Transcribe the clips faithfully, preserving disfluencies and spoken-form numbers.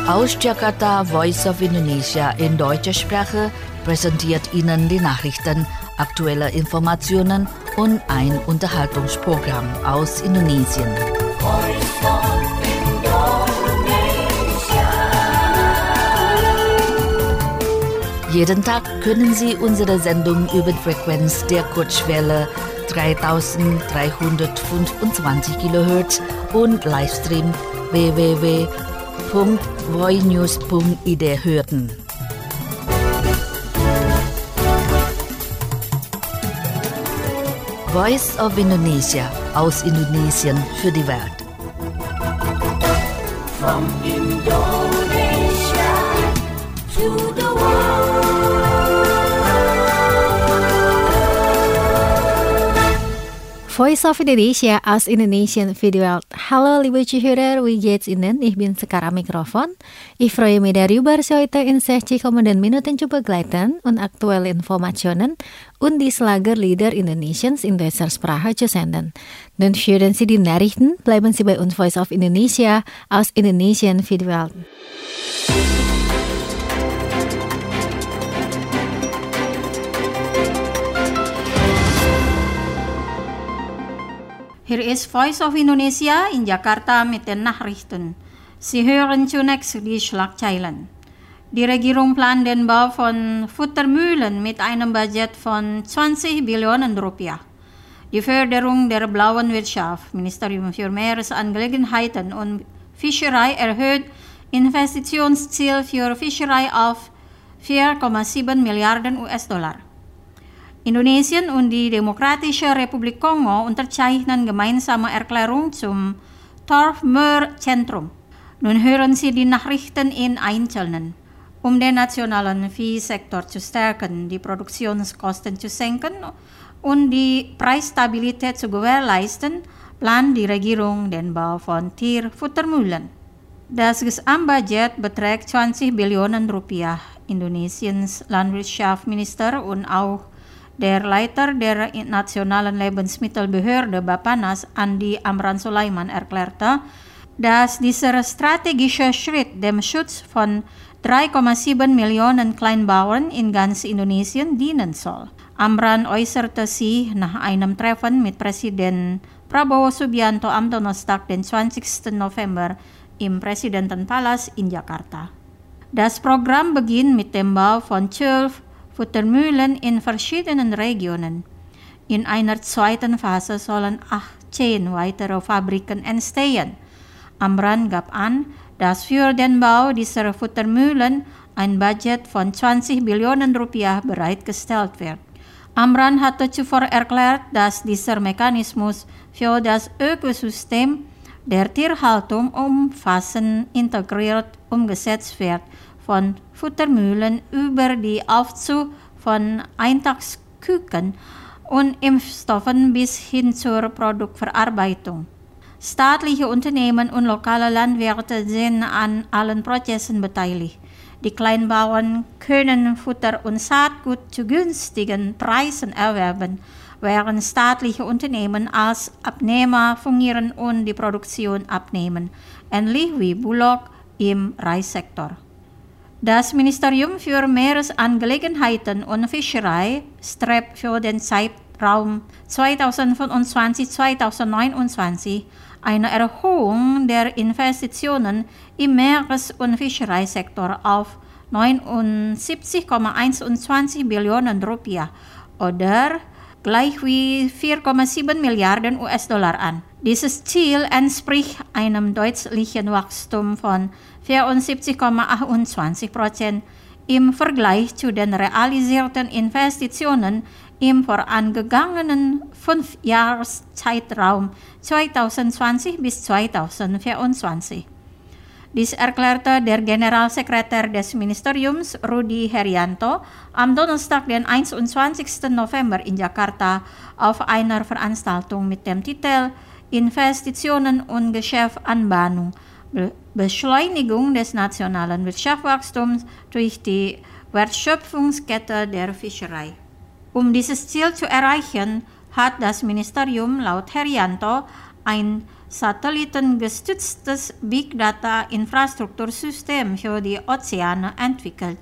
Aus Jakarta, Voice of Indonesia in deutscher Sprache präsentiert Ihnen die Nachrichten, aktuelle Informationen und ein Unterhaltungsprogramm aus Indonesien. Voice of Indonesia. Jeden Tag können Sie unsere Sendung über die Frequenz der Kurzwelle dreitausenddreihundertfünfundzwanzig Kilohertz und Livestream w w w punkt voinews punkt i d hören. Voice of Indonesia aus Indonesien für die Welt. From Indonesia to the world. Voice of Indonesia aus Indonesien für die Welt. Hallo liebe Zuhörer, wie geht's Ihnen? Ich bin Sekar am Mikrofon. Ich freue mich darüber, Sie heute in sechzig kommenden Minuten zu begleiten und aktuelle Informationen und die Schlagerlieder Indonesiens in deutscher Sprache zu senden. Dann hören Sie die Nachrichten, bleiben Sie bei uns Voice of Indonesia aus Indonesien für die Welt. Hier ist Voice of Indonesia in Jakarta mit den Nachrichten. Sie hören zunächst die Schlagzeilen. Die Regierung plant den Bau von Futtermühlen mit einem Budget von zwanzig Billionen Rupiah. Die Förderung der blauen Wirtschaft, Ministerium für Meeresangelegenheiten und Fischerei erhöht Investitionsziel für Fischerei auf vier Komma sieben Milliarden U S-Dollar. Indonesien und die Demokratische Republik Kongo unterzeichnen gemeinsame Erklärung zum Torfmoorzentrum. Nun hören Sie die Nachrichten in Einzelnen. Um den nationalen Viehsektor zu stärken, die Produktionskosten zu senken und die Preisstabilität zu gewährleisten, plant die Regierung den Bau von Tierfuttermühlen. Das Gesamtbudget beträgt zwanzig Billionen Rupiah. Indonesiens Landwirtschaftsminister und auch der Leiter der Nationalen Lebensmittelbehörde Bappenas, Andi Amran Sulaiman, erklärte, dass dieser strategische Schritt dem Schutz von drei Komma sieben Millionen Kleinbauern in ganz Indonesien dienen soll. Amran äußerte sich nach einem Treffen mit Präsident Prabowo Subianto am Donnerstag, den zwanzigsten November, im Präsidentenpalast in Jakarta. Das Programm beginnt mit dem Bau von zwölf Futtermühlen in verschiedenen Regionen. In einer zweiten Phase sollen achtzehn weitere Fabriken entstehen. Amran gab an, dass für den Bau dieser Futtermühlen ein Budget von zwanzig Billionen Rupiah bereitgestellt wird. Amran hatte zuvor erklärt, dass dieser Mechanismus für das Ökosystem der Tierhaltung umfassend integriert umgesetzt wird, von Futtermühlen über die Aufzug von Eintagsküken und Impfstoffen bis hin zur Produktverarbeitung. Staatliche Unternehmen und lokale Landwirte sind an allen Prozessen beteiligt. Die Kleinbauern können Futter und Saatgut zu günstigen Preisen erwerben, während staatliche Unternehmen als Abnehmer fungieren und die Produktion abnehmen, ähnlich wie Bulog im Reissektor. Das Ministerium für Meeresangelegenheiten und Fischerei strebt für den Zeitraum zweitausendfünfundzwanzig bis zweitausendneunundzwanzig eine Erhöhung der Investitionen im Meeres- und Fischereisektor auf neunundsiebzig Komma einundzwanzig Billionen Rupiah oder gleich wie vier Komma sieben Milliarden U S-Dollar an. Dieses Ziel entspricht einem deutlichen Wachstum von vierundsiebzig Komma achtundzwanzig Prozent im Vergleich zu den realisierten Investitionen im vorangegangenen Fünfjahreszeitraum zweitausendzwanzig bis zweitausendvierundzwanzig. Dies erklärte der Generalsekretär des Ministeriums, Rudi Herianto, am Donnerstag, den einundzwanzigsten November in Jakarta auf einer Veranstaltung mit dem Titel Investitionen und Geschäftsanbahnung, Beschleunigung des nationalen Wirtschaftswachstums durch die Wertschöpfungskette der Fischerei. Um dieses Ziel zu erreichen, hat das Ministerium laut Herianto ein satellitengestütztes Big Data Infrastruktursystem für die Ozeane entwickelt.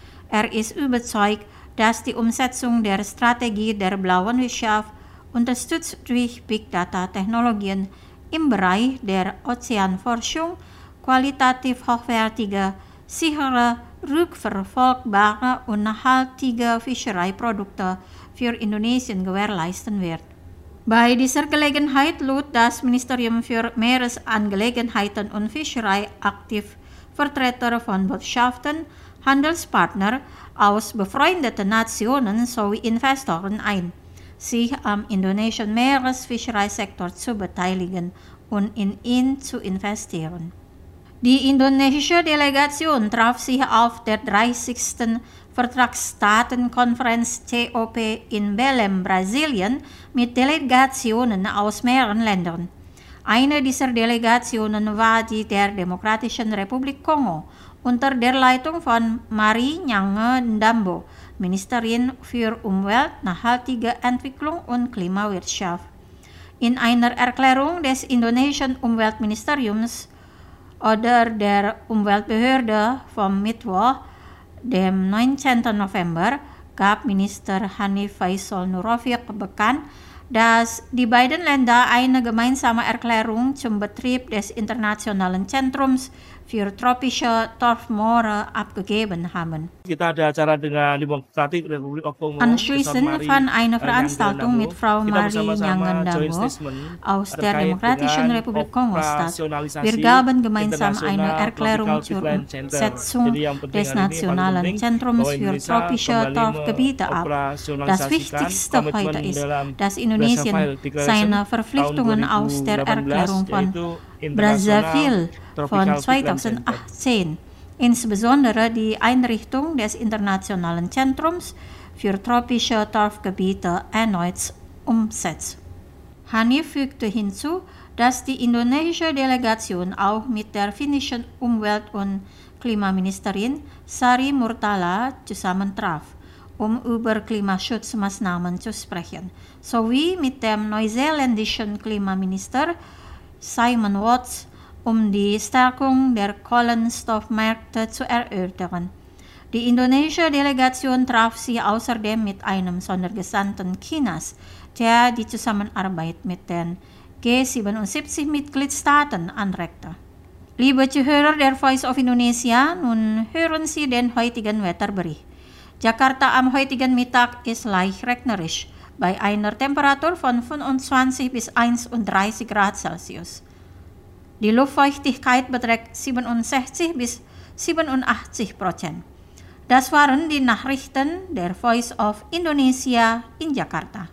Er ist überzeugt, dass die Umsetzung der Strategie der blauen Wirtschaft unterstützt durch Big Data Technologien im Bereich der Ozeanforschung qualitativ hochwertige, sichere, rückverfolgbare und nachhaltige Fischereiprodukte für Indonesien gewährleisten wird. Bei dieser Gelegenheit lud das Ministerium für Meeresangelegenheiten und Fischerei aktiv Vertreter von Botschaften, Handelspartner aus befreundeten Nationen sowie Investoren ein, sich am indonesischen Meeresfischereisektor zu beteiligen und in ihn zu investieren. Die indonesische Delegation traf sich auf der dreißigsten Vertragsstaatenkonferenz C O P in Belém, Brasilien, mit Delegationen aus mehreren Ländern. Eine dieser Delegationen war die der Demokratischen Republik Kongo unter der Leitung von Marie Nyange Ndambo, Ministerin für Umwelt, nachhaltige Entwicklung und Klimawirtschaft. In einer Erklärung des indonesischen Umweltministeriums oder der Umweltbehörde vom Mittwoch, dem neunzehnten November, gab Minister Hanif Faisal Nurrafiq bekannt, dass die beiden Länder eine gemeinsame Erklärung zum Betrieb des Internationalen Zentrums für tropische Torfmoore abgegeben haben. Kita ada acara dengan Demokratik Republik Kongo. Anschließend fand eine Veranstaltung mit Frau Marie Nyange Ndambo aus der Demokratischen Republik Kongo statt. Wir gaben gemeinsam eine Erklärung zur Umsetzung des Nationalen Zentrums für tropische Torfgebiete ab. Das Wichtigste heute ist, dass Indonesien seine Verpflichtungen aus der Erklärung von Brazzaville von zweitausendachtzehn, insbesondere die Einrichtung des Internationalen Zentrums für tropische Torfgebiete, erneut umsetzt. Hanif fügte hinzu, dass die indonesische Delegation auch mit der finnischen Umwelt- und Klimaministerin Sari Murtala zusammentraf, um über Klimaschutzmaßnahmen zu sprechen, sowie mit dem neuseeländischen Klimaminister Simon Watts, um die Stärkung der Kohlenstoffmärkte zu erörtern. Die indonesische Delegation traf sich außerdem mit einem Sondergesandten Chinas, der die Zusammenarbeit mit den G siebenundsiebzig Mitgliedstaaten anregte. Liebe Zuhörer der Voice of Indonesia, nun hören Sie den heutigen Wetterbericht. Jakarta am heutigen Mittag ist leicht regnerisch, bei einer Temperatur von fünfundzwanzig bis einunddreißig Grad Celsius. Die Luftfeuchtigkeit beträgt siebenundsechzig bis siebenundachtzig Prozent. Das waren die Nachrichten der Voice of Indonesia in Jakarta.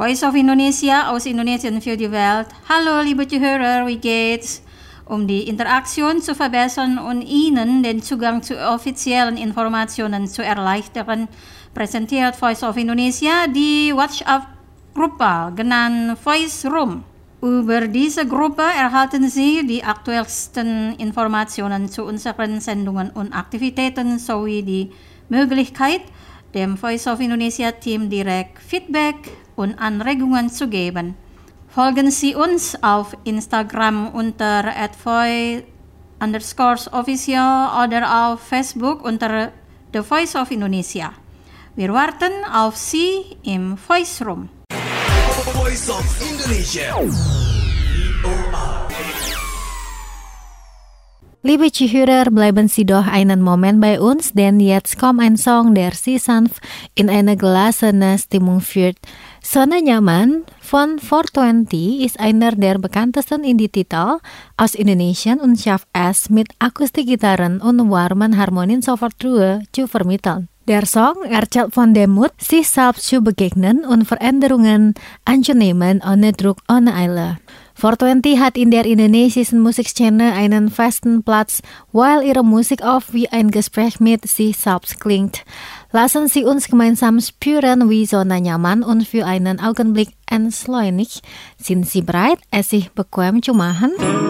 Voice of Indonesia aus Indonesien für die Welt. Hallo liebe Zuhörer, wie geht's? Um die Interaktion zu verbessern und Ihnen den Zugang zu offiziellen Informationen zu erleichtern, präsentiert Voice of Indonesia die WhatsApp-Gruppe, genannt Voice Room. Über diese Gruppe erhalten Sie die aktuellsten Informationen zu unseren Sendungen und Aktivitäten sowie die Möglichkeit, dem Voice of Indonesia Team direkt Feedback und Anregungen zu geben. Folgen Sie uns auf Instagram unter at voice underscore official oder auf Facebook unter The Voice of Indonesia. Wir warten auf Sie im Voice Room. Voice of Indonesia. Liebe Zuhörer, bleiben Sie doch einen Moment bei uns, denn jetzt kommt ein Song der Sie sanft in eine gelassene Stimmung führt. Zona Nyaman von four twenty ist einer der bekanntesten Indie-Titel aus Indonesien und schafft es mit Akustikgitarren und warmen Harmonien sofort Ruhe zu vermitteln. Der Song erzählt von dem Mut, sich selbst zu begegnen und Veränderungen anzunehmen ohne Druck ohne Eile. four twenty hat in der indonesischen Musikszene einen festen Platz, weil ihre Musik oft wie ein Gespräch mit sich selbst klingt. Lassen Sie uns gemeinsam spüren, wie Zona Nyaman und für einen Augenblick entschleunigt. Sind Sie bereit, es sich bequem zu machen?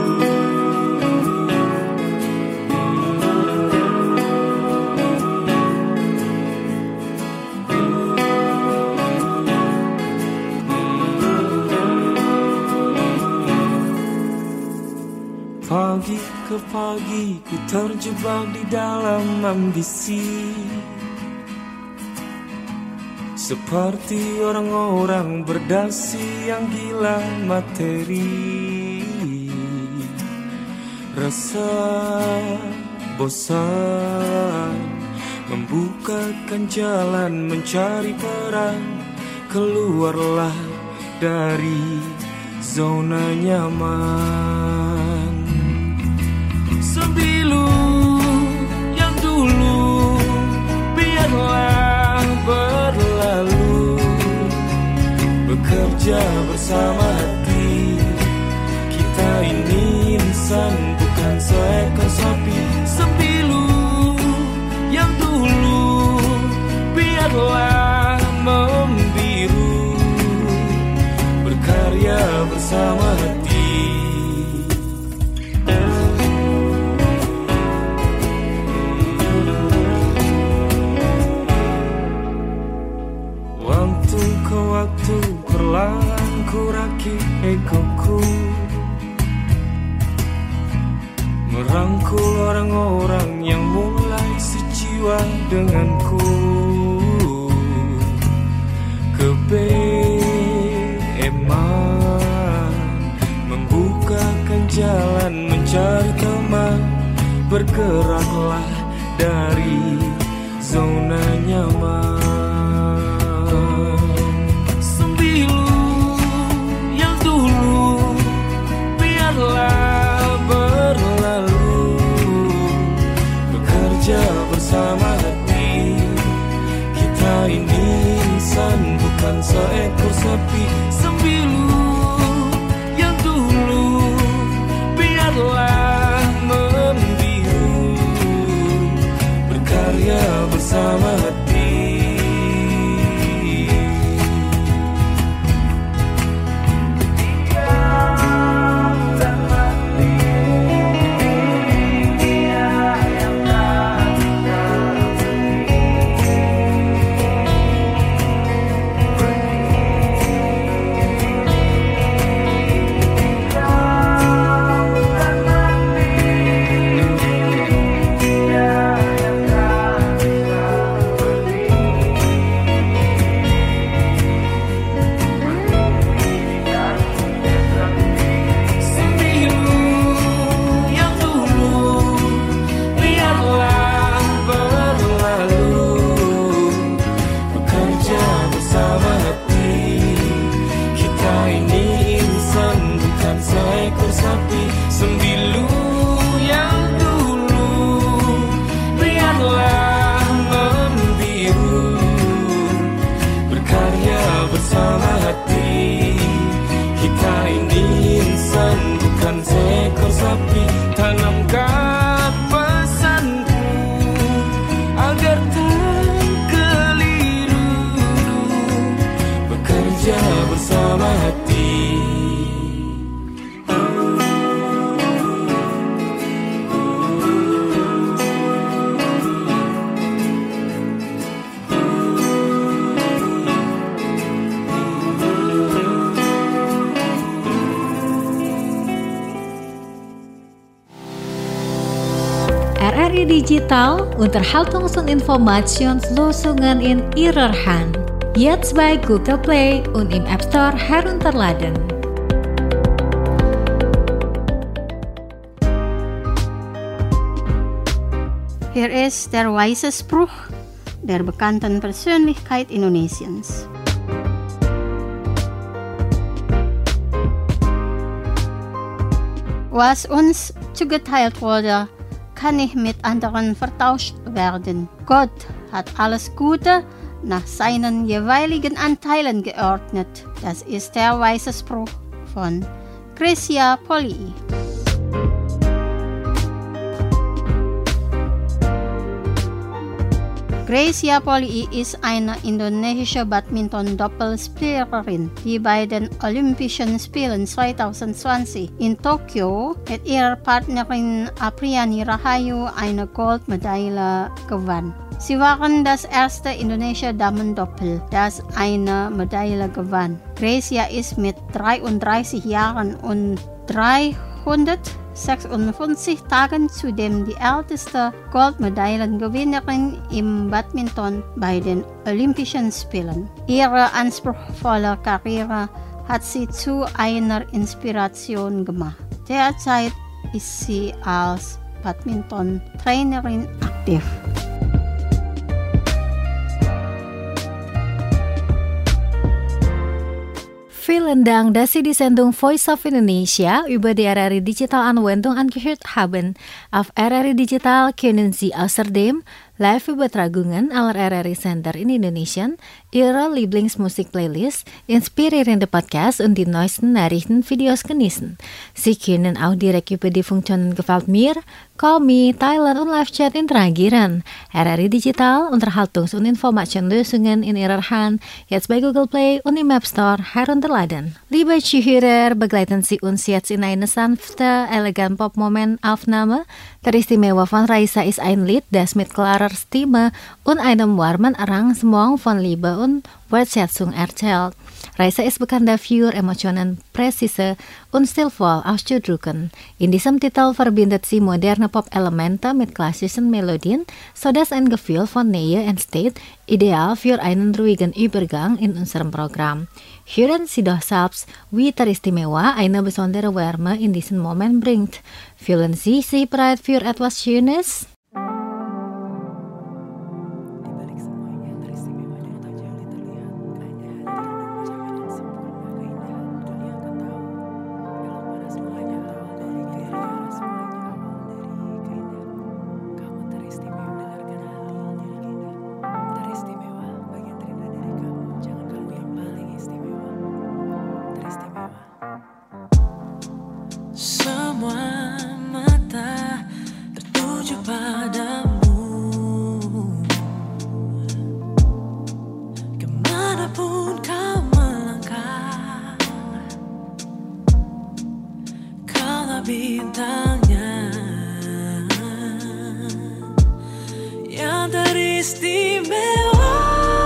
Pagi ke pagi ku terjebak di dalam ambisi, seperti orang-orang berdasi yang gila materi. Rasa bosan membukakan jalan mencari peran, keluarlah dari zona nyaman. Sembilu yang dulu biarlah berlalu, bekerja bersama hati. Kita ini insan bukan seekor sapi. Sembilu yang dulu biarlah membiru, berkarya bersama hati. Waktu perlahan ku rakit egoku, merangkul orang-orang yang mulai sejiwa denganku. Kebeeman membukakan jalan mencari teman, bergeraklah dari zona nyaman. Bersama hati, kita ini insan bukan seekor sapi. Sembilu yang dulu biarlah membiru, berkarya bersama hati. R R I Digital Unterhaltungsinformationslösungen in Ihrer Hand. Jetzt bei Google Play und im App Store herunterladen. Hier ist der weise Spruch der bekannten Persönlichkeit Indonesiens. Was uns zugeteilt wurde, kann nicht mit anderen vertauscht werden. Gott hat alles Gute nach seinen jeweiligen Anteilen geordnet. Das ist der weise Spruch von Gracia Polii. Gracia Polii ist eine indonesische Badminton-Doppelspielerin, die bei den Olympischen Spielen zwanzig zwanzig in Tokio mit ihrer Partnerin Apriani Rahayu eine Goldmedaille gewann. Sie waren das erste indonesische Damen-Doppel, das eine Medaille gewann. Gracia ist mit dreiunddreißig Jahren und dreihundertsechsundfünfzig Tagen zudem die älteste Goldmedaillengewinnerin im Badminton bei den Olympischen Spielen. Ihre anspruchsvolle Karriere hat sie zu einer Inspiration gemacht. Derzeit ist sie als Badminton-Trainerin aktiv. Vielen Dank, dass Sie die Sendung Voice of Indonesia über die R R I Digital Anwendung angehört haben. Auf R R I Digital können Sie außerdem Live-Übertragungen aller R R I-Sender in Indonesien, Ihre Lieblingsmusik-Playlist, inspirierende Podcasts und die neuesten Nachrichten-Videos genießen. Sie können auch direkt über die Funktionen Gefällt mir, Call Me, Thailand und Live-Chat interagieren. R R I Digital, Unterhaltungs- und Informationslösungen in Ihrer Hand, jetzt bei Google Play und im App Store herunterladen. Liebe Zuhörer, begleiten Sie uns jetzt in eine sanfte, elegant Pop-Momentaufnahme. Der Istimewa von Raisa ist ein Lied, das mit klarer Stimme und einem warmen Arrangement von Liebe und Wertschätzung erzählt. Raisa ist bekannt dafür, Emotionen präzise und stilvoll auszudrücken. In diesem Titel verbindet sie moderne Pop-Elemente mit klassischen Melodien, sodass ein Gefühl von Nähe entsteht, ideal für einen ruhigen Übergang in unserem Programm. Hören Sie doch selbst, wie teristimewa eine besondere Wärme in diesen Moment bringt. Fühlen Sie sich bereit für etwas Schönes? Semua mata tertuju padamu, kemanapun kau melangkah, kaulah bintangnya yang teristimewa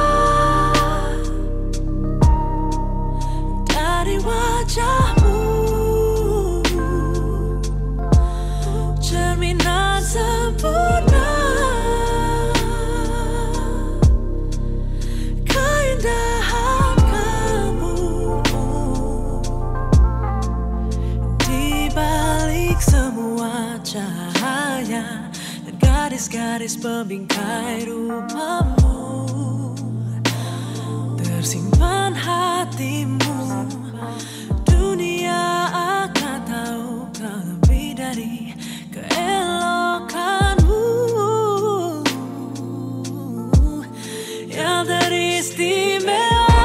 dari wajahmu. Sempurna keindahan kamu, di balik semua cahaya dan garis-garis pembingkai rupamu, tersimpan hatimu. Dunia akan tahu kau lebih dari keelokanmu yang teristimewa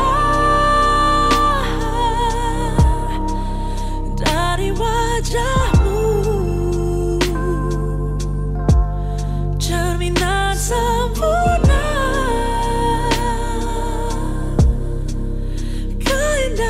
dari wajahmu, cerminan sempurna keindahan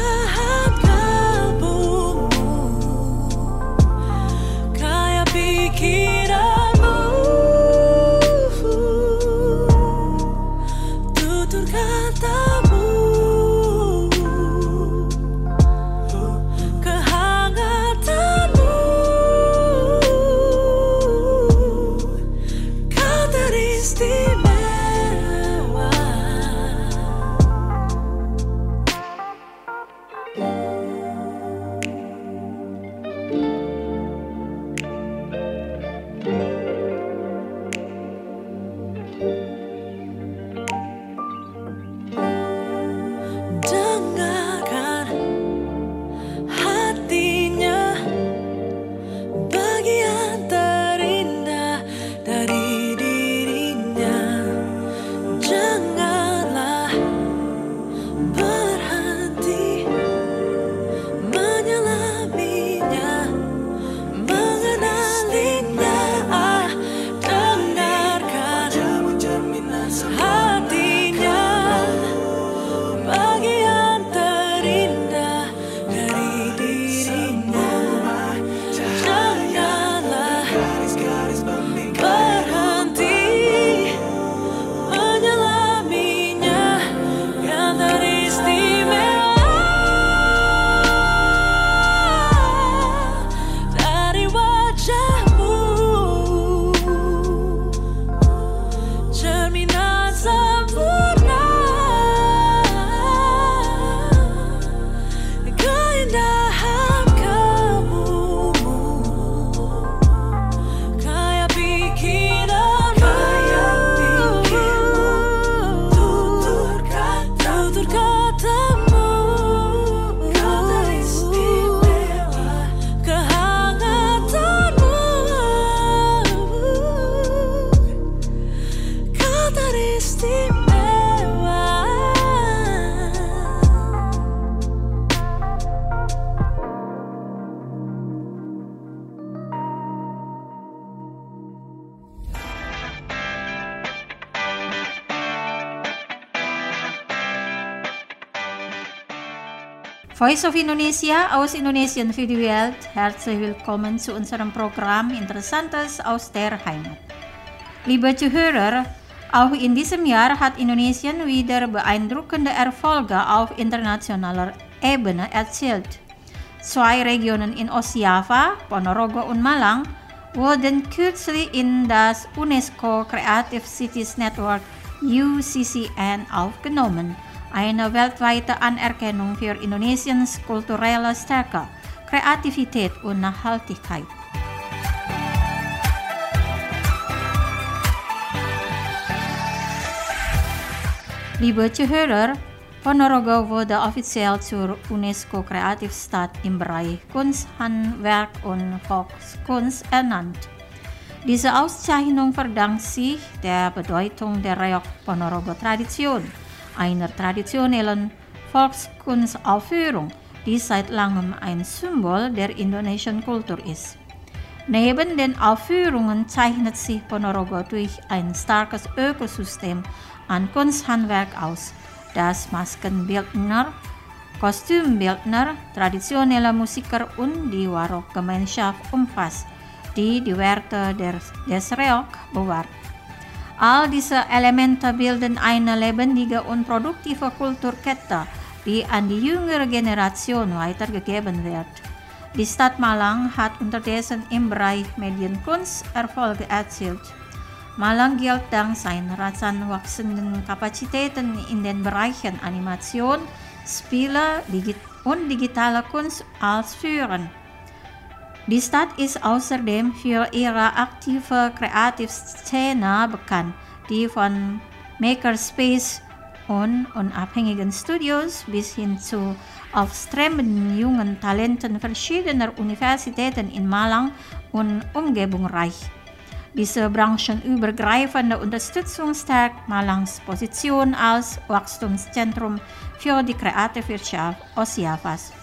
Voice of Indonesia aus Indonesien für die Welt. Herzlich willkommen zu unserem Programm Interessantes aus der Heimat. Liebe Zuhörer, auch in diesem Jahr hat Indonesien wieder beeindruckende Erfolge auf internationaler Ebene erzielt. Zwei Regionen in Ostjava, Ponorogo und Malang, wurden kürzlich in das UNESCO Creative Cities Network U C C N aufgenommen. Eine weltweite Anerkennung für Indonesiens kulturelle Stärke, Kreativität und Nachhaltigkeit. Liebe Zuhörer, Ponorogo wurde offiziell zur UNESCO Kreativstadt im Bereich Kunst, Handwerk und Volkskunst ernannt. Diese Auszeichnung verdankt sich der Bedeutung der Reog Ponorogo-Tradition, einer traditionellen Volkskunstaufführung, die seit langem ein Symbol der indonesischen Kultur ist. Neben den Aufführungen zeichnet sich Ponorogo durch ein starkes Ökosystem an Kunsthandwerk aus, das Maskenbildner, Kostümbildner, traditionelle Musiker und die Warok-Gemeinschaft umfasst, die die Werte der, des Reog bewahrt. All diese Elemente bilden eine lebendige und produktive Kulturkette, die an die jüngere Generation weitergegeben wird. Die Stadt Malang hat unterdessen im Bereich Medienkunst Erfolge erzielt. Malang gilt dank seiner rasant wachsenden Kapazitäten in den Bereichen Animation, Spiele und digitale Kunst als führend. Die Stadt ist außerdem für ihre aktive Kreativszene bekannt, die von Makerspace und unabhängigen Studios bis hin zu aufstrebenden jungen Talenten verschiedener Universitäten in Malang und Umgebung reicht. Diese branchenübergreifende Unterstützung stärkt Malangs Position als Wachstumszentrum für die Kreativwirtschaft Ostjavas.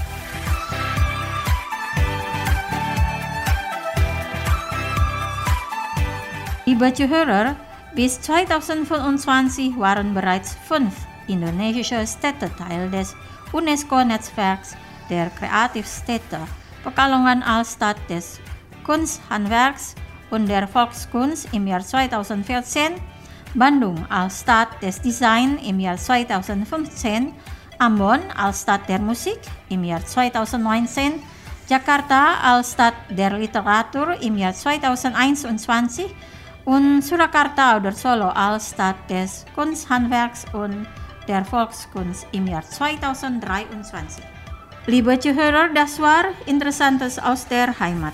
Liebe Zuhörer, bis zweitausendfünfundzwanzig waren bereits fünf indonesische Städte Teil des UNESCO-Netzwerks der Kreativstädte, Pekalongan als Stadt des Kunsthandwerks und der Volkskunst im Jahr zweitausendvierzehn, Bandung als Stadt des Design im Jahr zweitausendfünfzehn, Ambon als Stadt der Musik im Jahr zweitausendneunzehn, Jakarta als Stadt der Literatur im Jahr zweitausendeinundzwanzig und Surakarta oder Solo als Stadt des Kunsthandwerks und der Volkskunst im Jahr zweitausenddreiundzwanzig. Liebe Zuhörer, das war Interessantes aus der Heimat.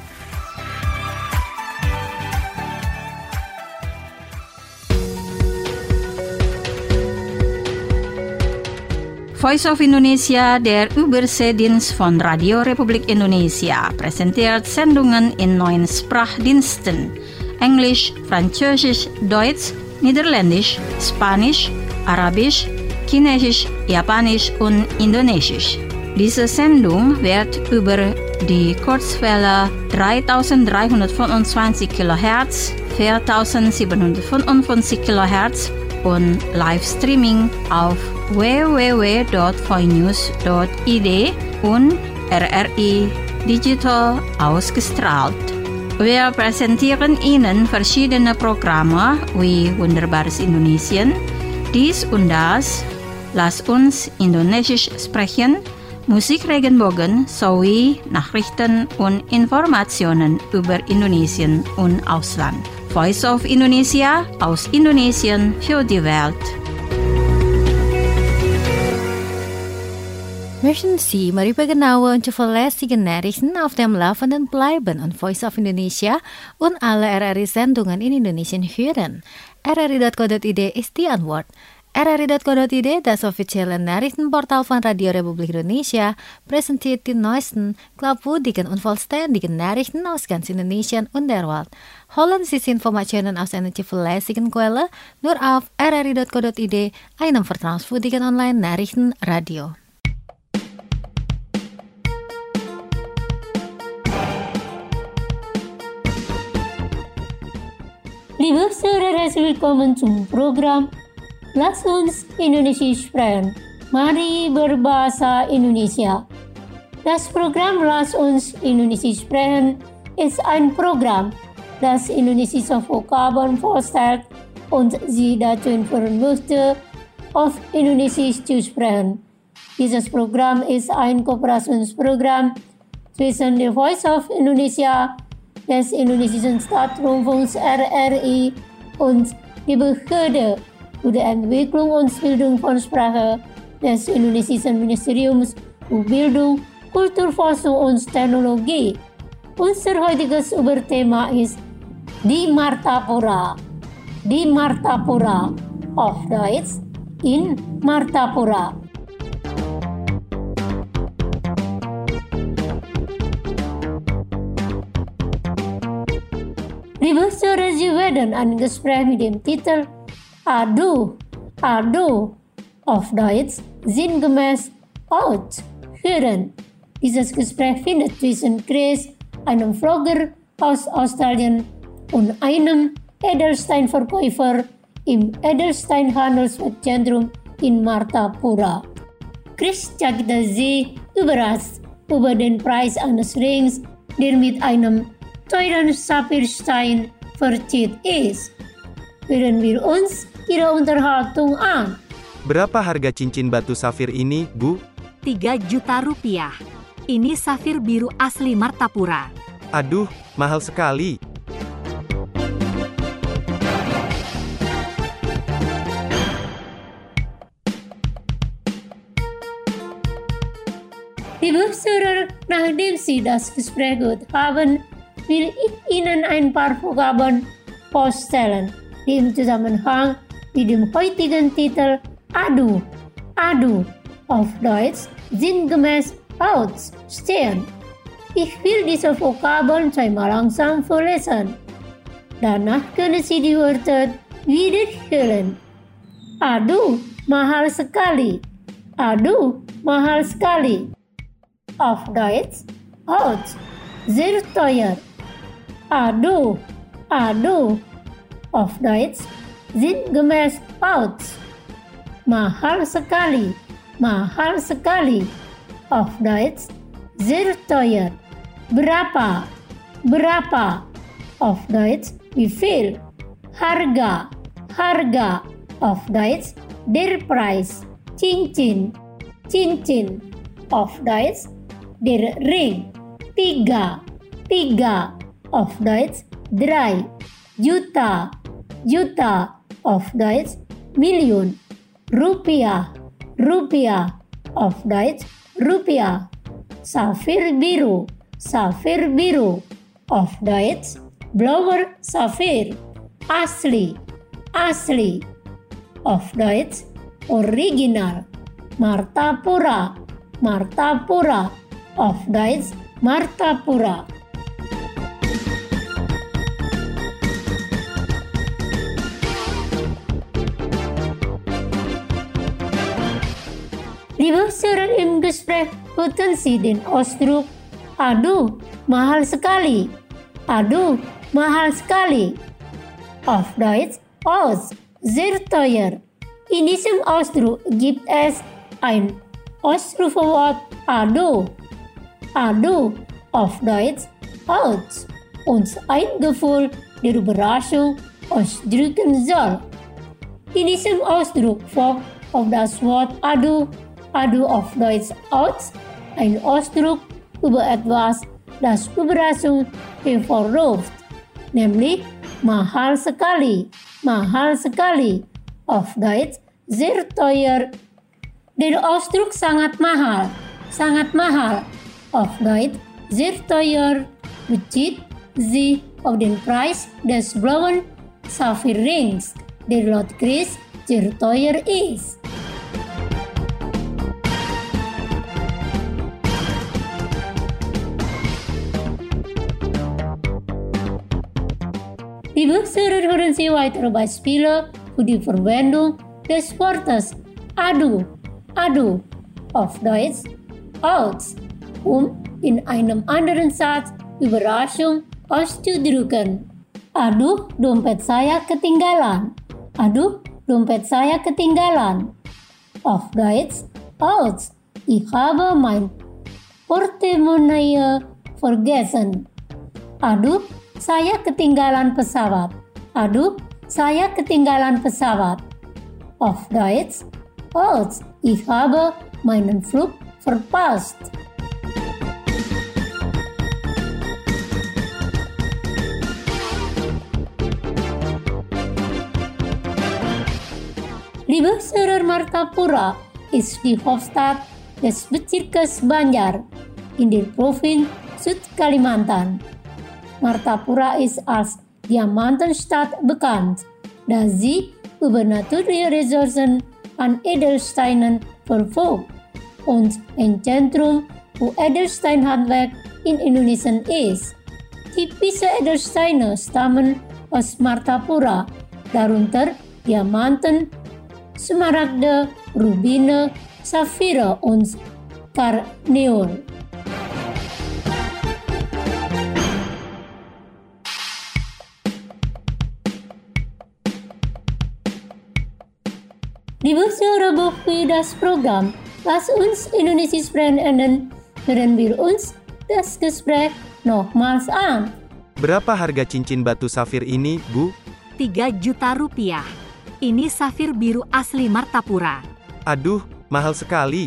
Voice of Indonesia, der Überseedienst von Radio Republik Indonesia, präsentiert Sendungen in neun Sprachdiensten: Englisch, Französisch, Deutsch, Niederländisch, Spanisch, Arabisch, Chinesisch, Japanisch und Indonesisch. Diese Sendung wird über die Kurzwelle dreitausenddreihundertfünfundzwanzig Kilohertz, viertausendsiebenhundertfünfundfünfzig Kilohertz und Livestreaming auf w w w punkt voinews punkt i d und R R I Digital ausgestrahlt. Wir präsentieren Ihnen verschiedene Programme wie Wunderbares Indonesien, dies und das, Lass uns Indonesisch sprechen, Musikregenbogen sowie Nachrichten und Informationen über Indonesien und Ausland. Voice of Indonesia aus Indonesien für die Welt. Möchten Sie darüber genauer und zuverlässige Nachrichten auf dem Laufenden bleiben und Voice of Indonesia und alle R R I-Sendungen in Indonesien hören? R R I punkt co punkt i d ist die Antwort. R R I punkt co punkt i d, das offizielle Nachrichtenportal von Radio Republik Indonesia, präsentiert die neuesten, glaubwürdigen und vollständigen Nachrichten aus ganz Indonesien und der Welt. Holen Sie Informationen aus einer zuverlässigen Quelle nur auf R R I punkt co punkt i d, einem vertrauenswürdigen Online-Nachrichtenradio. Liebe Zuhörer, herzlich willkommen zum Programm Lass uns Indonesisch sprechen Mari berbahasa Indonesia. Das Programm Lass uns Indonesisch sprechen ist ein Programm, das indonesische Vokabeln vorstellt und Sie dazu informieren möchte, auf Indonesisch zu sprechen. Dieses Programm ist ein Kooperationsprogramm zwischen der Voice of Indonesia, des Indonesischen Staatsrundfunks R R I und die Behörde für die Entwicklung und Bildung von Sprache des Indonesischen Ministeriums für Bildung, Kulturforschung und Technologie. Unser heutiges Überthema ist die Martapura. Die Martapura, auf Deutsch in Martapura. Liebe Hörer, Sie werden ein Gespräch mit dem Titel Aduh, Aduh, auf Deutsch sinngemäß Out hören. Dieses Gespräch findet zwischen Chris, einem Vlogger aus Australien, und einem Edelsteinverkäufer im Edelsteinhandelszentrum in Martapura. Chris zeigte Sie überrascht über den Preis eines Rings, der mit einem teuren Saphirstein verziert ist. Hören wir uns Ihre Unterhaltung an. Berapa harga cincin batu safir ini, Bu? tiga juta rupiah. Ini safir biru asli Martapura. Aduh, mahal sekali. Liebe Hörer, nachdem Sie das Gespräch gehört haben, will ich Ihnen ein paar Vokabeln vorstellen, die im Zusammenhang mit dem heutigen Titel Aduh, Aduh, auf Deutsch sinngemäß Out stehen. Ich will diese Vokabeln zweimal langsam vorlesen. Danach können Sie die Wörter wiederholen. Aduh, mahal sekali. Aduh, mahal sekali. Auf Deutsch, Out, sehr teuer. Aduh, aduh. Auf Deutsch, sinngemäß Out. Mahal sekali, mahal sekali. Auf Deutsch, sehr teuer. Berapa, berapa. Auf Deutsch, wie viel. Harga, harga. Auf Deutsch, der Preis. Cincin, cincin. Auf Deutsch, der Ring. Tiga, tiga. Auf Deutsch, drei. Juta, juta. Auf Deutsch, Million. Rupiah, rupiah. Auf Deutsch, rupiah. Safir biru, safir biru. Auf Deutsch, blauer Safir. Asli, asli. Auf Deutsch, original. Martapura, Martapura. Auf Deutsch, Martapura. Liebe Hörer, im Gespräch hörten Sie den Ausdruck Aduh, mahal sekali. Aduh, mahal sekali. Auf Deutsch, aus, sehr teuer. In diesem Ausdruck gibt es ein Ausrufewort Aduh. Aduh, auf Deutsch, aus, uns ein Gefühl der Überraschung ausdrücken soll. In diesem Ausdruck folgt auf das Wort Aduh, Aduh auf Deutsch aus, ein Ausdruck über etwas, das Überraschung hervorruft, nämlich mahal sekali, mahal sekali, auf Deutsch sehr teuer. Der Ausdruck sangat mahal, sangat mahal, auf Deutsch sehr teuer, bezieht sich auf den Preis des blauen Saphirrings, der laut Chris sehr teuer ist. Liebe Hörer, hören Sie weitere Beispiele für die Verwendung des Wortes Aduh, Aduh, auf Deutsch aus, um in einem anderen Satz Überraschung auszudrücken. Aduh, dompet saya ketinggalan. Aduh, dompet saya ketinggalan. Auf Deutsch, aus. Ich habe mein Portemonnaie vergessen. Aduh, saya ketinggalan pesawat. Aduh, saya ketinggalan pesawat. Auf Deutsch, aus. Ich habe meinen Flug verpasst. Liebe Hörer, Martapura ist die Hauptstadt des Bezirkes Banjar in der Provinz Südkalimantan. Martapura ist als Diamantenstadt bekannt, da sie über natürliche Ressourcen an Edelsteinen verfügt und ein Zentrum für Edelsteinhandwerk in Indonesien ist. Typische Edelsteine stammen aus Martapura, darunter Diamanten, Smaragde, Rubine, Saphire und Karneol. Liebe Hörer, bevor das Programm Lass uns Indonesia sprechen, hören wir uns das Gespräch nochmals an. Berapa harga cincin batu safir ini, Bu? tiga juta rupiah. Ini safir biru asli Martapura. Aduh, mahal sekali.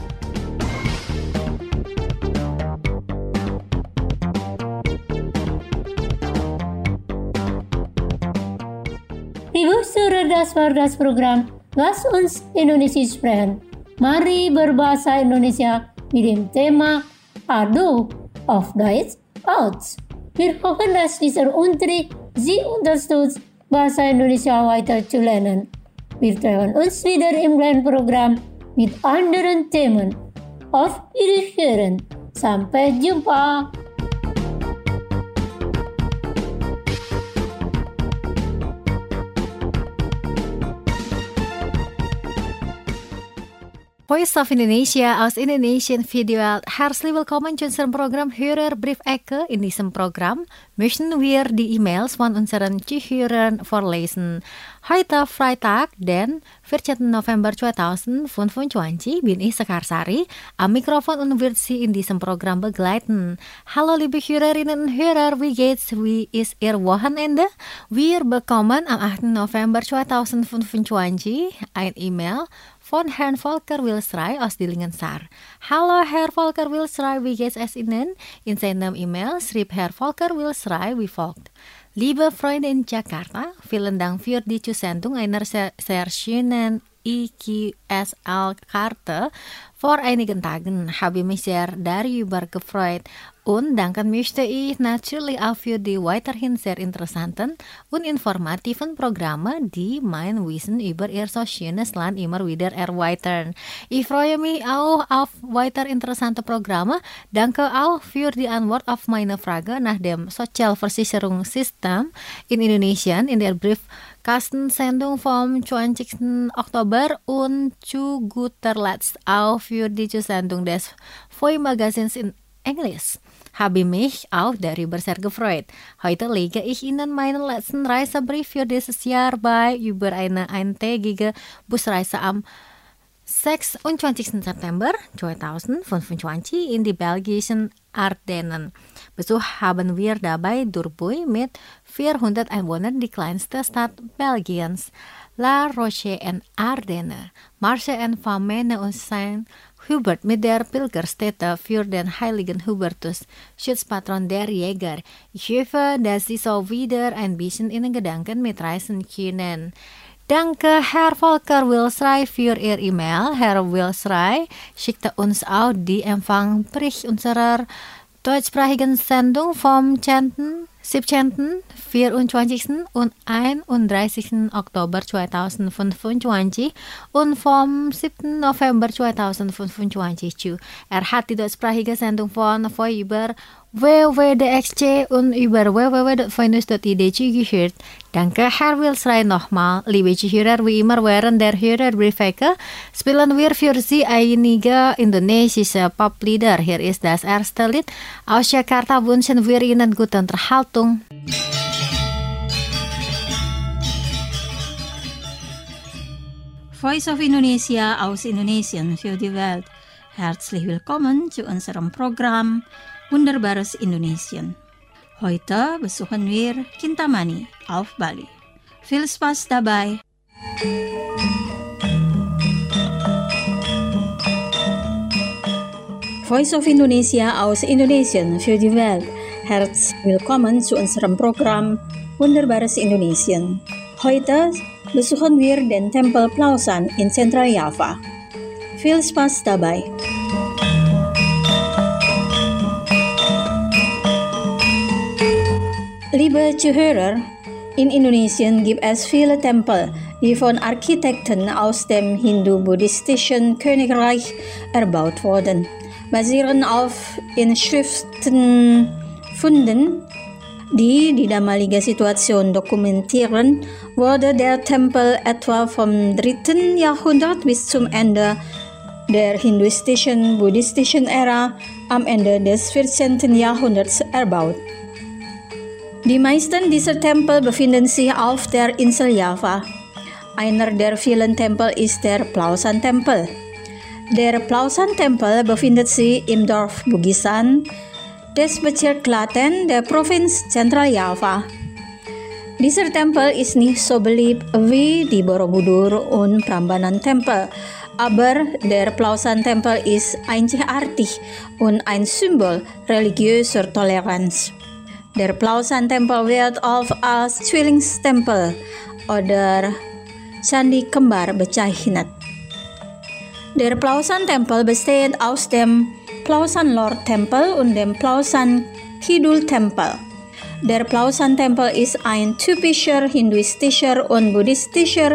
Liebe Hörer, das war das Programm Lass uns Indonesia sprechen. Mari berbahasa Indonesia mit dem Thema Aduh, auf Deutsch, aus. Wir hoffen, dass dieser Unterricht Sie unterstützt, Bahasa Indonesia weiter zu lernen. Wir treffen uns wieder im kleinen Programm mit anderen Themen. Auf Wiederhören. Sampai jumpa. Voice of Indonesia aus Indonesien Videowelt. Herzlich willkommen zu unserem Programm Hörerbriefecke. In diesem Programm möchten wir die E-Mails von unseren Zuhörern vorlesen. Heute Freitag, den vierzehnten November zweitausendfünfundzwanzig, bin ich Sekarsari am Mikrofon und wird Sie in diesem Programm begleiten. Hallo liebe Hörerinnen und Hörer, wie geht's? Wie ist Ihr Wochenende? Wir bekommen am achten November zweitausendfünfundzwanzig ein E-Mail von Herrn Volker Wilsrij aus Dilingensar. Hallo Herr Volker Wilsrij, wie geht's es Ihnen? In seinem E-Mail schrieb Herr Volker Wilsrij wie folgt. Liebe Freunde in Jakarta, vielen Dank für die Zusendung einer sehr, sehr schönen I Q S L-Karte. Vor einigen Tagen habe ich mich sehr darüber gefreut und danken möchte ich natürlich auch für die weiterhin sehr interessanten und informativen Programme, die mein Wissen über Ihr so schönes Land immer wieder erweitern. Ich freue mich auch auf weiter interessante Programme. Danke auch für die Antwort auf meine Frage nach dem Sozialversicherungssystem in Indonesia in der Briefkastensendung vom zwanzigsten Oktober und zu guter Letzt auch für die Zusendung des Voice Magazins in Englisch. Habe mich auch darüber sehr gefreut. Heute lege ich Ihnen meinen letzten Reisebrief für dieses Jahr bei über eine eintägige Busreise am sechsundzwanzigsten September zweitausendfünfundzwanzig in die belgischen Ardennen. Besuch haben wir dabei Durbuy mit vierhundert Einwohnern, die kleinste Stadt Belgiens, La Roche en Ardennen, Marche en Famenne und Saint Hubert mit der Pilgerstätte für den heiligen Hubertus, Schutzpatron der Jäger. Ich hoffe, dass Sie so wieder ein bisschen in den Gedanken mitreisen können. Danke, Herr Volker Wilsrij, für Ihr E-Mail. Herr Wilsrij schickte uns auch die Empfangbericht unserer deutschsprachigen Sendung vom zehnten, siebzehnten, vierundzwanzigsten und einunddreißigsten Oktober zweitausendfünfundzwanzig und vom siebten November zweitausendfünfundzwanzig zu. Er hat die deutschsprachige Sendung von Voice über w w w punkt x c und über w w w punkt voinews punkt i d zugehört. Danke, Herr Wilsrij, nochmal. Liebe Zuhörer, wie immer während der Hörerbriefecke spielen wir für Sie einige indonesische Poplieder. Hier ist das erste Lied. Aus Jakarta wünschen wir Ihnen gute Unterhaltung. Voice of Indonesia aus Indonesien für die Welt. Herzlich willkommen zu unserem Programm Wunderbares Indonesien. Heute besuchen wir Kintamani auf Bali. Viel Spaß dabei! Voice of Indonesia aus Indonesien für die Welt. Herzlich willkommen zu unserem Programm Wunderbares Indonesien. Heute besuchen wir den Tempel Plausan in Zentraljava. Viel Spaß dabei! Liebe Zuhörer, in Indonesien gibt es viele Tempel, die von Architekten aus dem hindu-buddhistischen Königreich erbaut wurden. Basierend auf Inschriftenfunden, die die damalige Situation dokumentieren, wurde der Tempel etwa vom dritten Jahrhundert bis zum Ende der hinduistischen buddhistischen Ära am Ende des vierzehnten Jahrhunderts erbaut. Die meisten dieser Tempel befinden sich auf der Insel Java. Einer der vielen Tempel ist der Plausan-Tempel. Der Plausan-Tempel befindet sich im Dorf Bugisan des Bezirks Klaten der Provinz Zentraljava. Dieser Tempel ist nicht so beliebt wie die Borobudur und Prambanan-Tempel, aber der Plausan-Tempel ist einzigartig und ein Symbol religiöser Toleranz. Der Plausan-Tempel wird oft als Zwillingstempel oder Candi Kembar bezeichnet. Der Plausan-Tempel besteht aus dem Plausan-Lor-Tempel und dem Plausan-Kidul-Tempel. Der Plausan-Tempel ist ein typischer hinduistischer und buddhistischer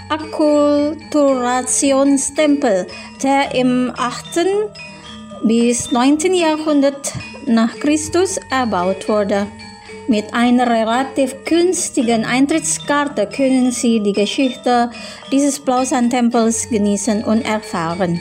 Akkulturationstempel, der im achten bis neunten Jahrhundert nach Christus erbaut wurde. Mit einer relativ günstigen Eintrittskarte können Sie die Geschichte dieses Plausan-Tempels genießen und erfahren.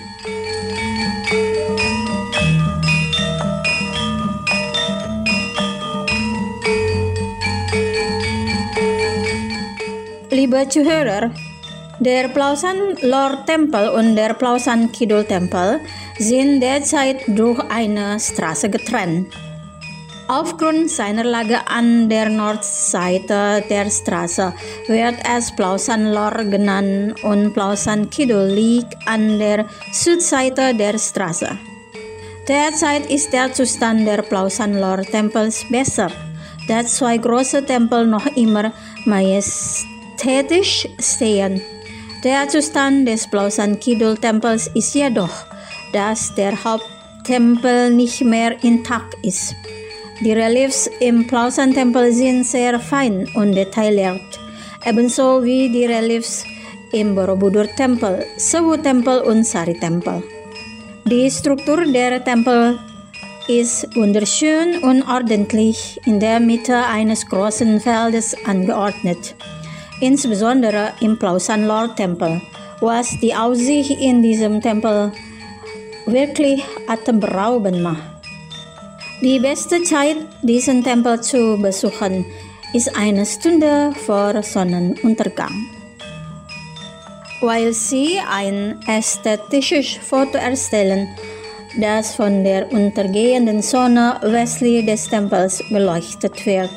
Liebe Zuhörer, der Plausan-Lor-Tempel und der Plausan-Kidul-Tempel sind derzeit durch eine Straße getrennt. Aufgrund seiner Lage an der Nordseite der Straße wird es Plausan-Lor genannt und Plausan-Kidul liegt an der Südseite der Straße. Derzeit ist der Zustand der Plausan-Lor-Tempels besser, da zwei große Tempel noch immer majestätisch stehen. Der Zustand des Plausan-Kidul-Tempels ist jedoch, dass der Haupttempel nicht mehr intakt ist. Die Reliefs im Plausan-Tempel sind sehr fein und detailliert, ebenso wie die Reliefs im Borobudur-Tempel, Sewu-Tempel und Sari-Tempel. Die Struktur der Tempel ist wunderschön und ordentlich in der Mitte eines großen Feldes angeordnet, insbesondere im Plausan-Lor-Tempel, was die Aussicht in diesem Tempel wirklich atemberaubend macht. Die beste Zeit, diesen Tempel zu besuchen, ist eine Stunde vor Sonnenuntergang. Weil Sie ein ästhetisches Foto erstellen, das von der untergehenden Sonne westlich des Tempels beleuchtet wird.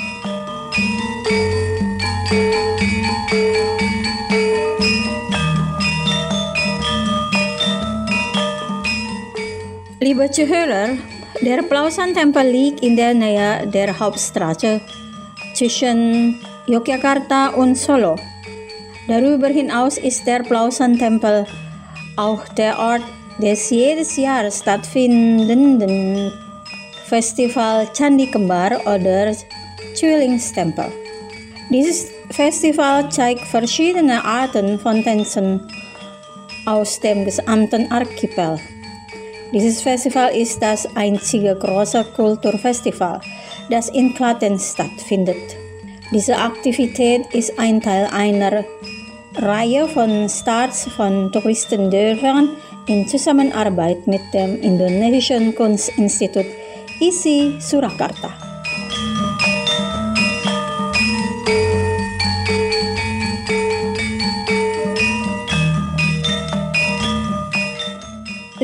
Liebe Zuhörer, der Plausan-Tempel liegt in der Nähe der Hauptstraße zwischen Yogyakarta und Solo. Darüber hinaus ist der Plausan-Tempel auch der Ort des jedes Jahr stattfindenden Festival Candi Kembar oder Zwillingstempel. Dieses Festival zeigt verschiedene Arten von Tänzen aus dem gesamten Archipel. Dieses Festival ist das einzige große Kulturfestival, das in Klaten stattfindet. Diese Aktivität ist ein Teil einer Reihe von Starts von Touristendörfern in Zusammenarbeit mit dem Indonesischen Kunstinstitut I S I Surakarta.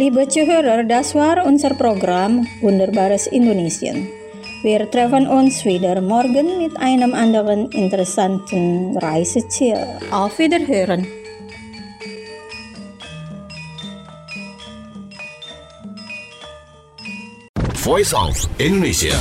Liebe Zuhörer, das war unser Programm Wunderbares Indonesien. Wir treffen uns wieder morgen mit einem anderen interessanten Reiseziel. Auf Wiederhören! Voice of Indonesia.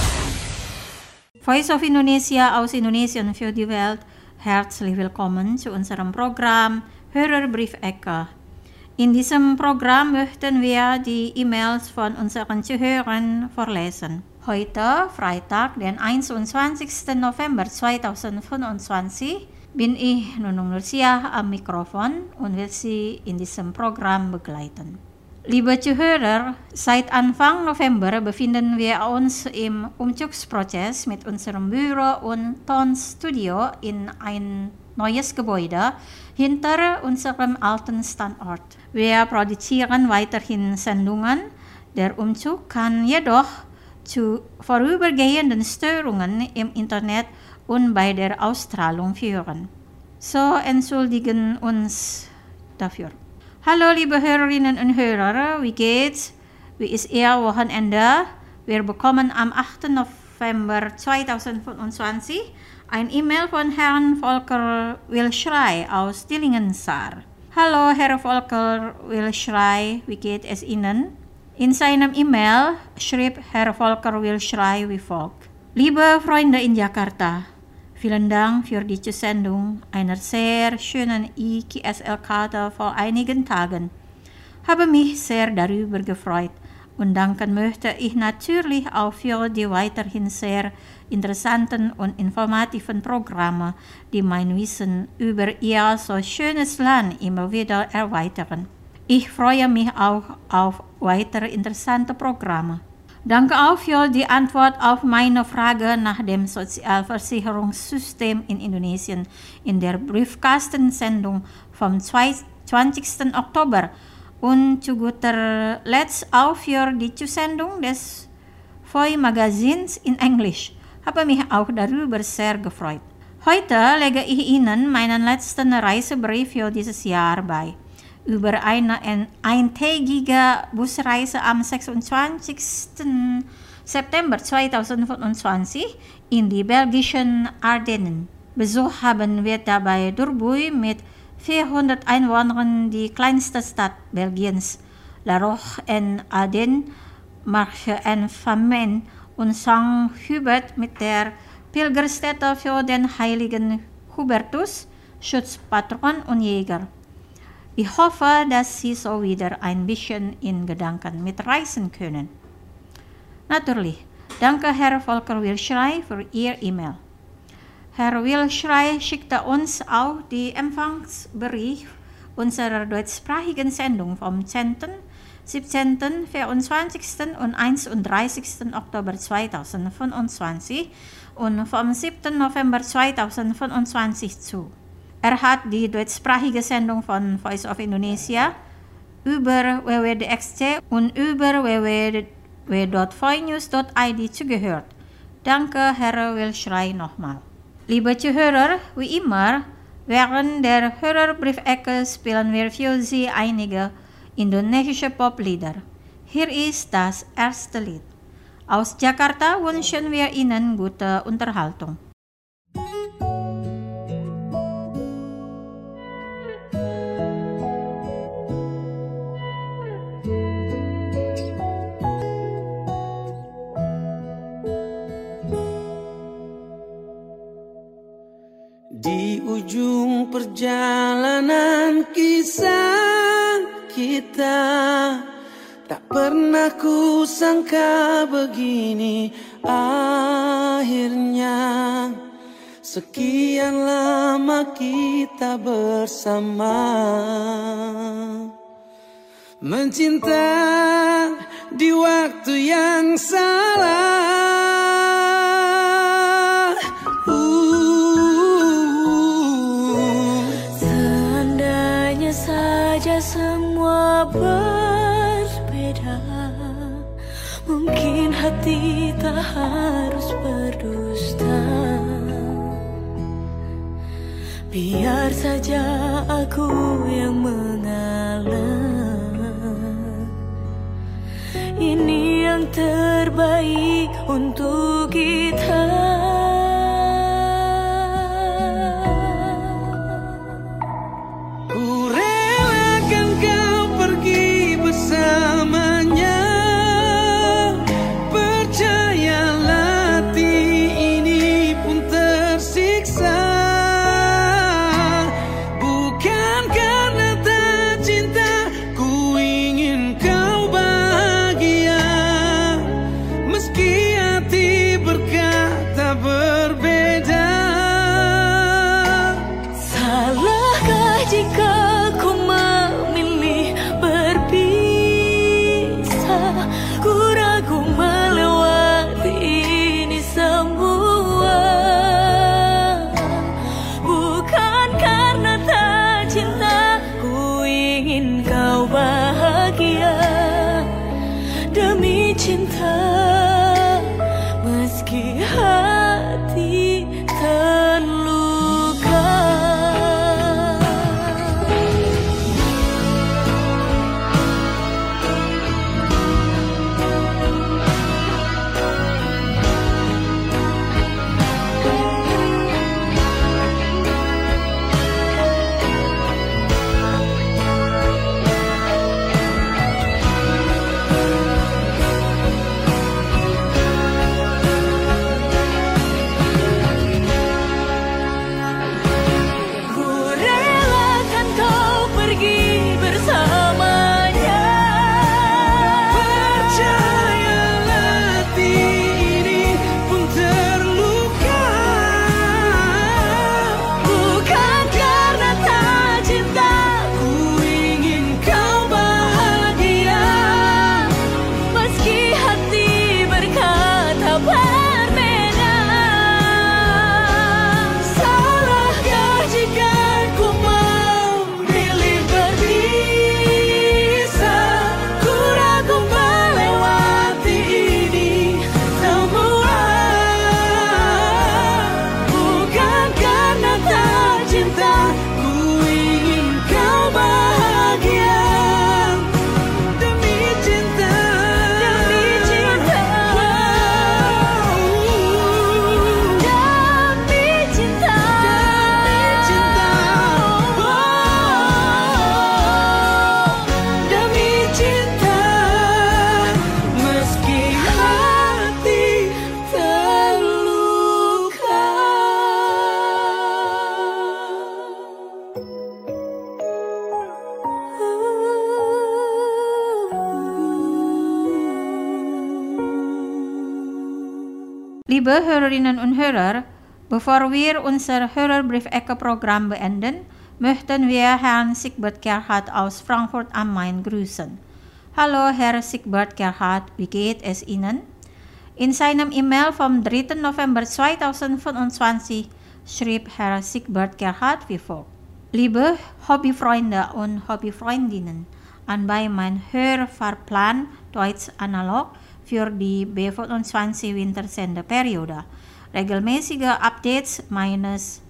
Voice of Indonesia aus Indonesien für die Welt. Herzlich willkommen zu unserem Programm Hörerbriefecke. In diesem Programm möchten wir die E-Mails von unseren Zuhörern vorlesen. Heute, Freitag, den einundzwanzigsten November zweitausendfünfundzwanzig, bin ich Nunung Nursia am Mikrofon und will Sie in diesem Programm begleiten. Liebe Zuhörer, seit Anfang November befinden wir uns im Umzugsprozess mit unserem Büro und Tonstudio in ein neues Gebäude hinter unserem alten Standort. Wir produzieren weiterhin Sendungen. Der Umzug kann jedoch zu vorübergehenden Störungen im Internet und bei der Ausstrahlung führen. So entschuldigen uns dafür. Hallo liebe Hörerinnen und Hörer, wie geht's? Wie ist Ihr Wochenende? Wir bekommen am achten November zweitausendfünfundzwanzig ein E-Mail von Herrn Volker Wilschrei aus Dillingen-Saar. Hallo Herr Volker Wilschrei, wie geht es Ihnen? In seinem E-Mail schrieb Herr Volker Wilschrei wie folgt. Liebe Freunde in Jakarta, vielen Dank für die Zusendung einer sehr schönen I K S L-Karte vor einigen Tagen. Habe mich sehr darüber gefreut und danken möchte ich natürlich auch für die weiterhin sehr interessanten und informativen Programme, die mein Wissen über Ihr so schönes Land immer wieder erweitern. Ich freue mich auch auf weitere interessante Programme. Danke auch für die Antwort auf meine Frage nach dem Sozialversicherungssystem in Indonesien in der Briefkastensendung vom zwanzigsten Oktober und zu guter Letzt auch für die Zusendung des V O I Magazins in Englisch. Habe mich auch darüber sehr gefreut. Heute lege ich Ihnen meinen letzten Reisebrief für dieses Jahr bei. Über eine eintägige Busreise am sechsundzwanzigsten September zweitausendfünfundzwanzig in die belgischen Ardennen. Besuch haben wir dabei Durbuy mit vierhundert Einwohnern, die kleinste Stadt Belgiens, La Roche en Ardennes, Marche en Famenne und Sankt Hubert mit der Pilgerstätte für den heiligen Hubertus, Schutzpatron und Jäger. Ich hoffe, dass Sie so wieder ein bisschen in Gedanken mitreisen können. Natürlich, danke Herr Volker Wilschrei für Ihr E-Mail. Herr Wilschrei schickte uns auch die Empfangsbericht unserer deutschsprachigen Sendung vom zehnten, siebzehnten, vierundzwanzigsten und einunddreißigsten Oktober zweitausendfünfundzwanzig und vom siebten November zweitausendfünfundzwanzig zu. Er hat die deutschsprachige Sendung von Voice of Indonesia über w w w punkt d x c und über w w w punkt voinews punkt i d zugehört. Danke, Herr Wilschrei, nochmal. Liebe Zuhörer, wie immer, während der Hörerbriefecke spielen wir für Sie einige indonesische Poplieder. Hier ist das erste Lied. Aus Jakarta wünschen wir Ihnen gute Unterhaltung. Di ujung perjalanan kisah kita, tak pernah ku sangka begini akhirnya. Sekian lama kita bersama, mencinta di waktu yang salah. Semua berbeda, mungkin hati tak harus berdusta. Biar saja aku yang mengalah, ini yang terbaik untuk kita. Ku relakan kau pergi bersamanya. Percayalah hati ini pun tersiksa. Bukan karena tak cinta, ku ingin kau bahagia. Meski hati berkata berbeda. Salahkah jika ku memilih berpisah? Ku ragu melewati ini semua. Bukan karena tak cinta, ku ingin kau bahagia. Demi cinta, meski hati terluka. Ku relakan kau pergi bersamanya. Percayalah hati ini pun terluka. Bukan karena tak cinta, Ku ingin kau bahagia. meski hati berkata berbeda. Salahkah jika ku memilih berpisah? Ku ragu melewati ini semua. Bukan karena tak cinta, ku ingin kau bahagia. Demi cinta, Demi cinta, demi cinta, cinta, demi cinta, meski hati terluka. Liebe Hörerinnen und Hörer, bevor wir unser Hörerbrief-Ecke-Programm beenden, möchten wir Herrn Siegbert Gerhard aus Frankfurt am Main grüßen. Hallo Herr Siegbert Gerhard, wie geht es Ihnen? In seinem E-Mail vom dritten November zweitausendfünfundzwanzig schrieb Herr Siegbert Gerhard wie folgt. Liebe Hobbyfreunde und Hobbyfreundinnen, anbei mein Hörfahrplan Deutsch Analog für die B fünfundzwanzig Wintersendeperiode. Regelmäßige Updates meines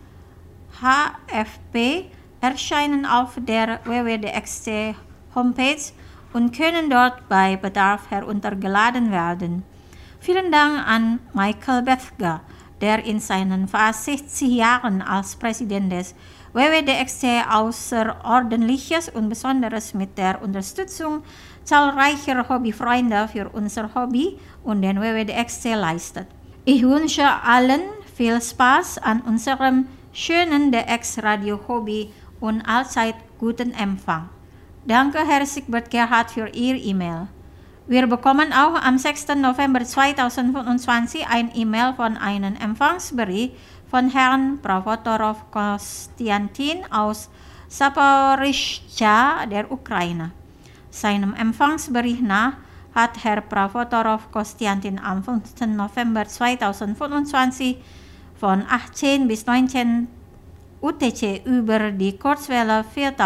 H F P erscheinen auf der W W D X C Homepage und können dort bei Bedarf heruntergeladen werden. Vielen Dank an Michael Bethge, der in seinen fast sechzig Jahren als Präsident des W W D X C Außerordentliches und Besonderes mit der Unterstützung zahlreicher Hobbyfreunde für unser Hobby und den W W D X C leistet. Ich wünsche allen viel Spaß an unserem schönen D X Radio Hobby und allzeit guten Empfang. Danke Herr Siegbert Gerhard für Ihr E-Mail. Wir bekommen auch am sechsten November zweitausendfünfundzwanzig ein E-Mail von einem Empfangsbericht von Herrn Provotorov Konstantin aus Zaporizhzhia der Ukraine. Seinem Empfangsbericht nach hat Herr Provotorov Konstantin am fünften November zweitausendfünfundzwanzig von achtzehn bis neunzehn U T C über die Kurzwelle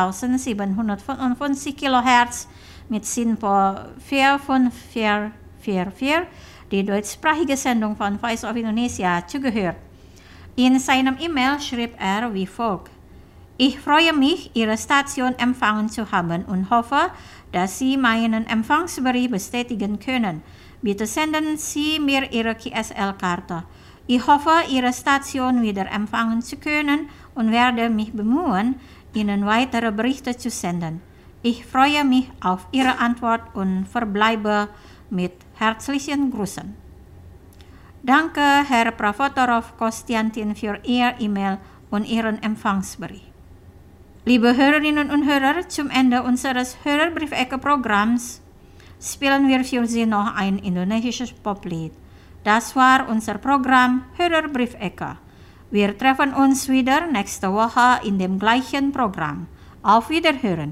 viertausendsiebenhundertfünfundfünfzig Kilohertz mit SINPO vier fünf vier vier vier die deutschsprachige Sendung von Voice of Indonesia zugehört. In seinem E-Mail schrieb er wie folgt: Ich freue mich, Ihre Station empfangen zu haben und hoffe, dass Sie meinen Empfangsbericht bestätigen können. Bitte senden Sie mir Ihre K S L-Karte. Ich hoffe, Ihre Station wieder empfangen zu können und werde mich bemühen, Ihnen weitere Berichte zu senden. Ich freue mich auf Ihre Antwort und verbleibe mit herzlichen Grüßen. Danke, Herr Pravotorov Konstantin, für Ihr E-Mail und Ihren Empfangsbericht. Liebe Hörerinnen und Hörer, zum Ende unseres Hörerbriefecke-Programms spielen wir für Sie noch ein indonesisches Poplied. Das war unser Programm Hörerbriefecke. Wir treffen uns wieder nächste Woche in dem gleichen Programm. Auf Wiederhören.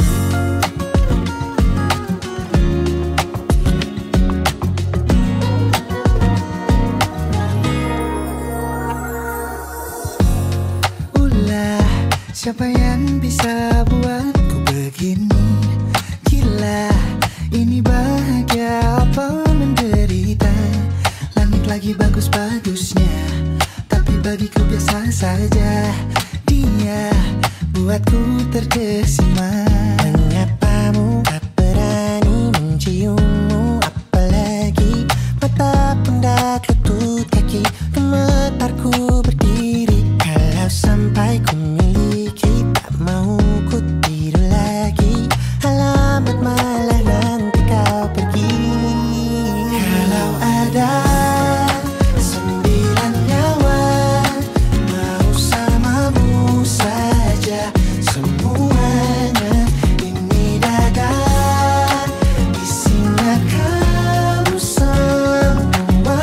Siapa yang bisa buatku begini? Gila, ini bahagia apa menderita? Langit lagi bagus-bagusnya, tapi bagiku biasa saja. Dia buatku terkesima. Menyapamu, tak berani menciummu, apalagi mata pundak lutut kaki. Gemetarku berdiri kalau sampai ku mau ku tidur lagi, alamat malah nanti kau pergi. Kalau ada sembilan nyawa, mau samamu saja semuanya. Ini dada isinya kamu semua.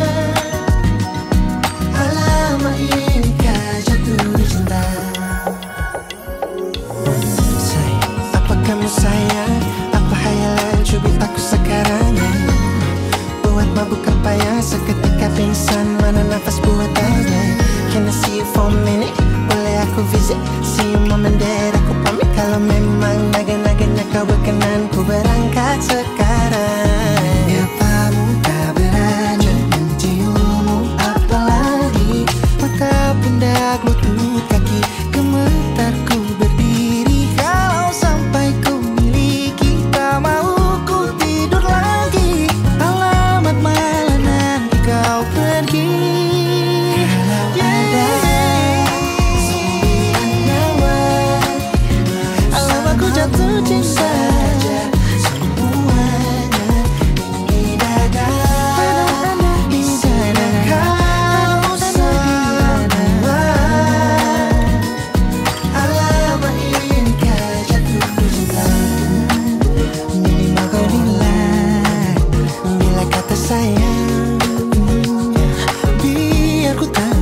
Alamat inikah jatuh cinta. Kamu sayang, apa hayalan cubit aku sekarang ya? Buat mabuk apa ya, seketika pingsan, mana nafas buatannya? Can I see you for a minute? Boleh aku visit? See you mom and dad, aku pamit. Kalau memang naga-naganya kau berkenan, ku berangkat sekarang. Ya kamu tak berani menciummu, apalagi mata pundak lutut kaki. Gemetarku berdiri kalau sampai ku miliki, tak mau ku tidur lagi, alamat malah nanti kau pergi. Kalau ada sembilan nyawa, alamat ku jatuh cinta. Semuanya ini dada, di sana kau semua. Alamat ini kau jatuh cinta. Minimal kau nilai bila kata sayang, biar ku tak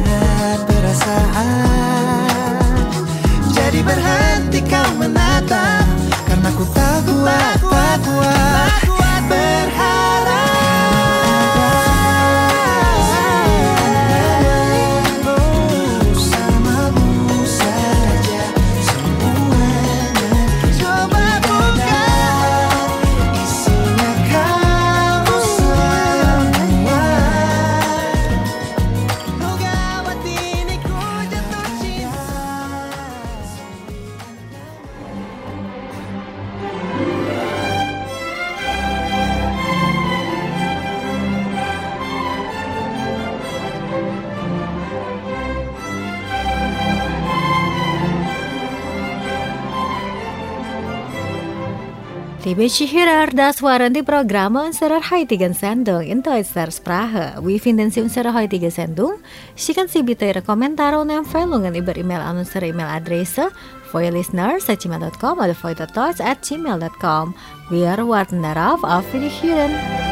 perasaan. Jadi berhenti kau menatap, karena ku tak kuat, tak kuat berharap. Bersamamu saja semuanya. Coba buka, isinya kamu semua. Oh gawat ini ku jatuh cinta. Liebe Zuhörer, das waren die Programme unserer heutigen Sendung in Deutscher Sprache. Wie finden Sie unsere heutige Sendung? Schicken Sie bitte Ihre Kommentare und Empfehlungen über E-Mail an unsere E-Mail-Adresse voilisteners at gmail dot com oder voidotoys at gmail dot com. Wir warten darauf. Auf Wiederhören!